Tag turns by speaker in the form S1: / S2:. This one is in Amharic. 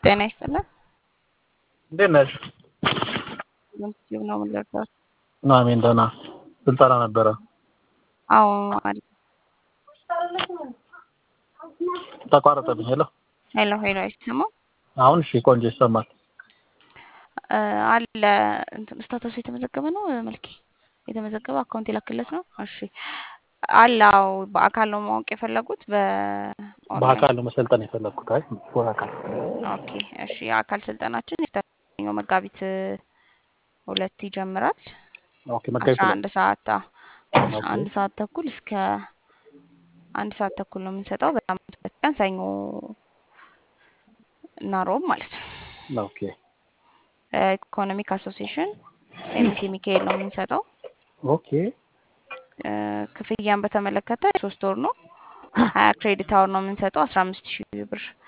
S1: ጤና ይስጥልን።
S2: እንዴት ነሽ?
S1: ዩቲዩብ ነው የምንለቀው።
S2: አሜን ደህና። ስልጠና ነበረ።
S1: አዎ አሪፍ።
S2: ተቋረጠብኝ። ሄሎ
S1: ሄሎ አይሰማም?
S2: አሁን እሺ፣ ቆንጆ ይሰማል።
S1: አለ እንትን ስታተሱ የተመዘገበ ነው መልኬ የተመዘገበ አካውንት የላክለት ነው። እሺ አለ። አዎ በአካል ነው ማወቅ የፈለጉት በኦንላይን?
S2: በአካል ነው መሰልጠን የፈለኩት። አይ በአካል።
S1: ኦኬ እሺ። የአካል ስልጠናችን የፊታኛው መጋቢት 2 ይጀምራል።
S2: ኦኬ መጋቢት
S1: 11 ሰዓት
S2: ኦኬ
S1: 11 ሰዓት ተኩል እስከ 1 ሰዓት ተኩል ነው የምንሰጠው። በሳምንት 2 ቀን ሰኞ እና ሮብ ማለት ነው።
S2: ኦኬ
S1: ኢኮኖሚክ አሶሲዬሽን ሴሚሲ ሚካኤል ነው የምንሰጠው።
S2: ኦኬ
S1: ክፍያን በተመለከተ 3 ወር ነው 20 ክሬዲት አወር ነው የምንሰጠው 15000 ብር